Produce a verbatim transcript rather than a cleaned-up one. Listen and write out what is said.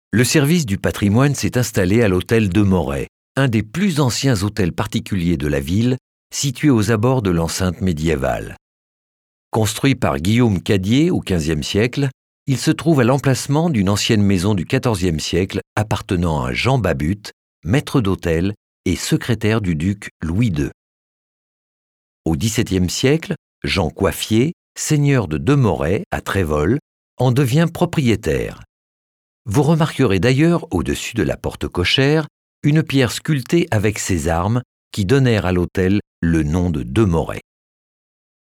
Le service du patrimoine s'est installé à l'hôtel de Moret, un des plus anciens hôtels particuliers de la ville, situé aux abords de l'enceinte médiévale. Construit par Guillaume Cadier au quinzième siècle, il se trouve à l'emplacement d'une ancienne maison du quatorzième siècle appartenant à Jean Babut, maître d'hôtel et secrétaire du duc Louis deux. Au dix-septième siècle, Jean Coiffier, seigneur de Demoret à Trévol, en devient propriétaire. Vous remarquerez d'ailleurs au-dessus de la porte cochère une pierre sculptée avec ses armes qui donnèrent à l'hôtel le nom de Demoret.